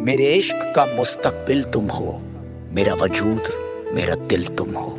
मेरे इश्क का मुस्तकबिल तुम हो, मेरा वजूद मेरा दिल तुम हो।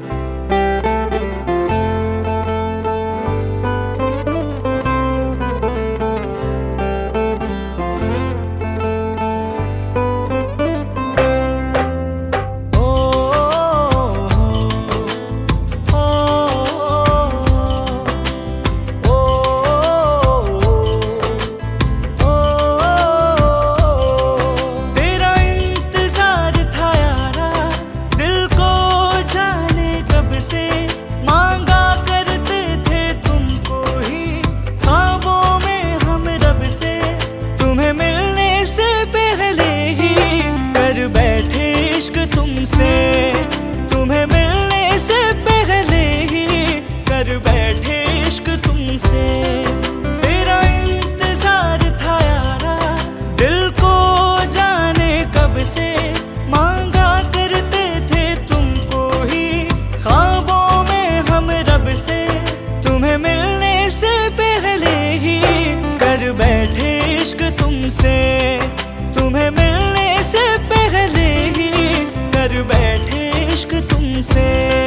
तुम्हें मिलने से पहले ही कर बैठे इश्क तुमसे। तेरा इंतजार था यारा दिल को जाने कब से, मांगा करते थे तुमको ही ख्वाबों में हम रब से। तुम्हें मिलने से पहले ही कर बैठे इश्क तुमसे। तुम्हें मिलने से पहले ही कर बैठे इश्क तुमसे।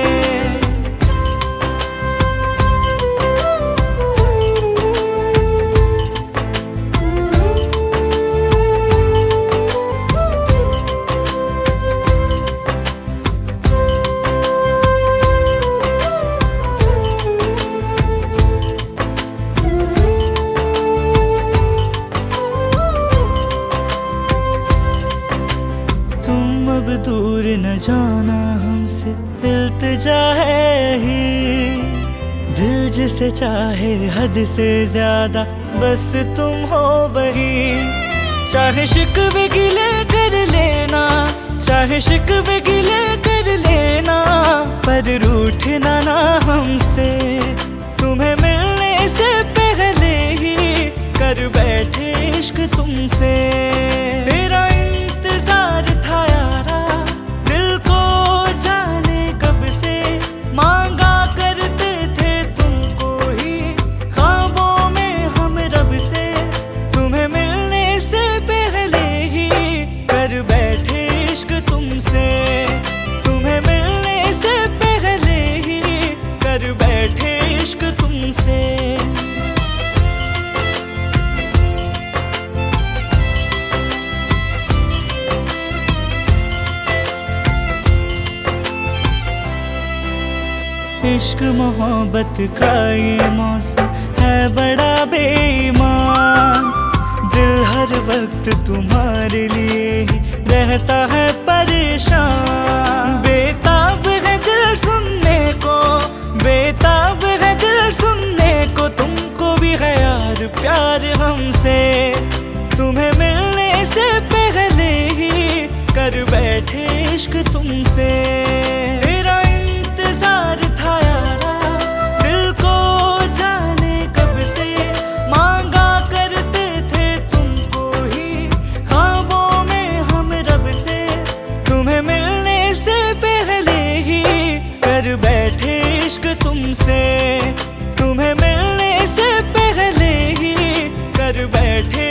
तुम अब दूर न जाना हमसे इल्तिजा है ही, दिल जिसे चाहे हद से ज्यादा बस तुम हो वही। चाहे शिकवे गिले कर लेना, चाहे शिकवे गिले कर लेना, पर रूठना ना हमसे। तुम्हें मिलने से पहले ही कर बैठे इश्क तुमसे। तेरा इंतजार था यारा दिल को जाने कब से, मांगा करते थे तुमको ही ख्वाबों में हम रब से। तुम्हें मिलने से पहले ही कर बैठे इश्क तुमसे। तुम्हें मिलने से पहले ही कर बैठे इश्क तुमसे। इश्क मोहब्बत का ये मौसम है बड़ा बेईमान, दिल हर वक्त तुम्हारे लिए ही रहता है परेशान। बेताब है दिल सुनने को, बेताब है दिल सुनने को, तुमको भी है यार प्यार हमसे। तुम्हें मिलने से पहले ही कर बैठे इश्क तुमसे। तेरा इंतजार था यारा दिल को जाने कब से, मांगा करते थे तुमको ही ख्वाबों में हम रब से। तुम्हें मिलने से पहले ही कर बैठे इश्क तुमसे। तुम्हें मिलने से पहले ही कर बैठे